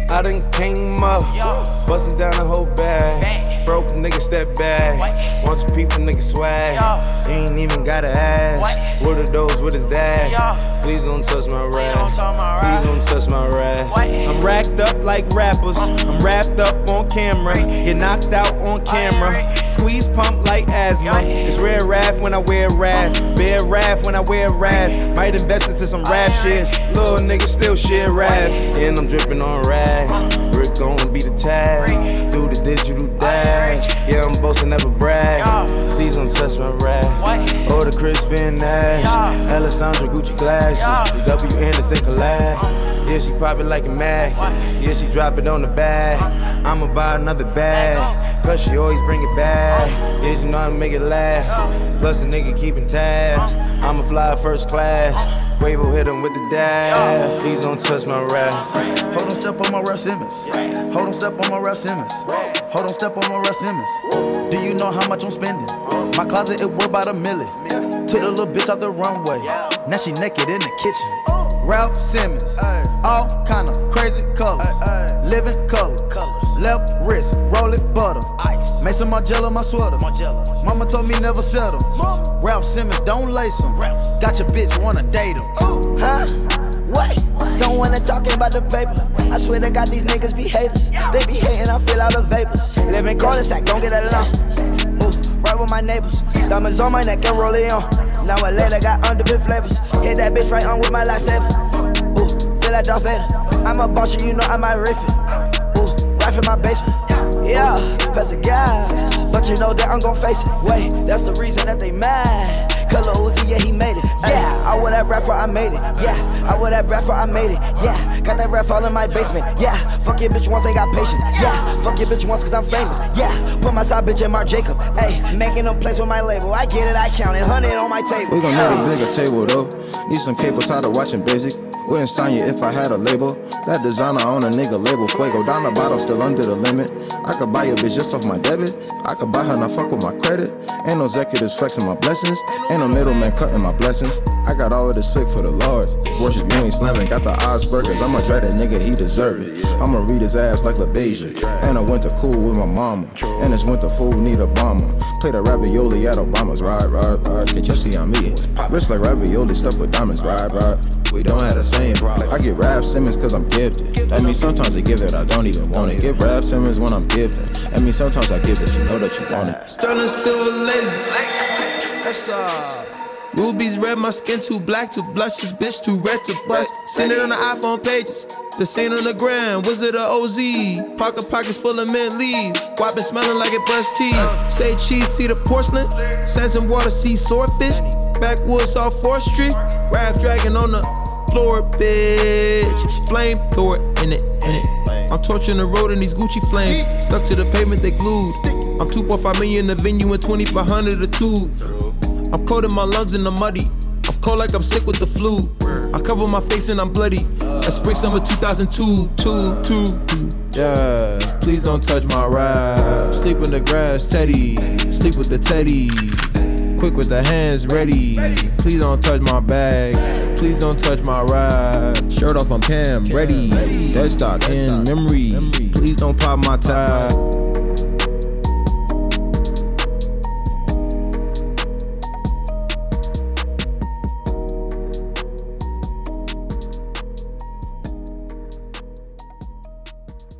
I done came up, bustin' down the whole bag. Broke nigga step back. Want your people nigga swag. You ain't even gotta ask. What are those with his dad? Please don't touch my rap. Please don't touch my rap. I'm racked up like rappers. I'm wrapped up on camera. Get knocked out on camera. Squeeze pump like asthma. It's rare wrath when I wear wrath. Bear wrath when I wear wrath. Might invest into some rap shit. Little nigga still shit rap. And I'm dripping on rags. Rick gon' be the tag. Do the digital dash. Yeah, I'm boasting, never brag. Please don't touch my rap. Or the Chris Finn Nash. Alessandra Gucci glasses. The W Anderson collab. Yeah, she probably like it mad. Yeah, she drop it on the bag. I'ma buy another bag. Cause she always bring it back. Yeah, you know how to make it laugh. Plus the nigga keeping tabs. I'ma fly first class. Quavo hit him with the dab. Please don't touch my rap. Hold on, step on my Ralph Simmons. Hold on, step on my Ralph Simmons. Hold on, step on my Ralph Simmons. Do you know how much I'm spending? My closet, it worth about $1 million. Took the little bitch out the runway. Now she naked in the kitchen. Ralph Simmons. All kind of crazy colors. Living color. Left wrist, roll it, butter. Ice. Made some Margiela, my sweater. Mama told me never settle. Ralph Simmons, don't lace him. Got your bitch, wanna date him. Huh? What? Don't wanna talk about the paper. I swear to God, these niggas be haters. They be hating, I feel all the vapors. Live in cul-de-sac, don't get along. Right with my neighbors. Diamonds on my neck and roll it on. Now I later got underbit flavors. Hit that bitch right on with my lightsaber. Ooh, feel like Darth Vader. I'm a boss, you know I might riff it. In my basement, yeah, pass the gas, but you know that I'm gon' face it. Wait, that's the reason that they mad. Color Uzi, yeah, he made it. Yeah, I wear that rapper, I made it. Yeah, I wear that rapper, I made it. Yeah, got that rap all in my basement. Yeah, fuck your bitch once, ain't got patience. Yeah, fuck your bitch once, cause I'm famous. Yeah, put my side bitch in Marc Jacob. Ayy, making a place with my label. I get it, I counted 100 on my table. We gon' need a bigger table though. Need some cables, tired of watching Basic. Wouldn't sign you if I had a label. That designer on a nigga label. Fuego down the bottle, still under the limit. I could buy your bitch just off my debit. I could buy her, not fuck with my credit. Ain't no executives flexing my blessings. Ain't no middleman cutting my blessings. I got all of this flick for the Lord. Worship, you ain't slamming. Got the odds burgers. I'ma dry that nigga, he deserve it. I'ma read his ass like LaBeija. And I went to cool with my mama. And this winter food need a bomber. Play the ravioli at Obama's. Ride. Can't you see I'm eating? Rich like ravioli stuffed with diamonds. Ride. We don't have the same problem. I get Ralph Simmons cause I'm gifted. That means sometimes I give it, I don't even want it. Get Ralph Simmons when I'm gifted. That means sometimes I give it, you know that you want it. Sterling silver lasers. Rubies red, my skin too black to blush. This bitch too red to bust. Send it on the iPhone pages. This ain't on the gram, was it a OZ? Pockets full of mint leaf. Why been smelling like it brushed teeth? Say cheese, see the porcelain. Sands and water, see swordfish. Backwoods off 4th Street. Raph dragging on the floor, bitch. Flame, throw it in it. I'm torching the road in these Gucci flames. Stuck to the pavement, they glued. I'm 2.5 million in the venue and 2,500 a tube. I'm cold in my lungs and I'm muddy. I'm cold like I'm sick with the flu. I cover my face and I'm bloody. That's spring summer 2002. Yeah, please don't touch my rap. Sleep in the grass, Teddy. Sleep with the Teddy. Quick with the hands ready. Please don't touch my bag. Please don't touch my rap. Shirt off, I'm Pam, ready. Dead stock in memory. Please don't pop my tab.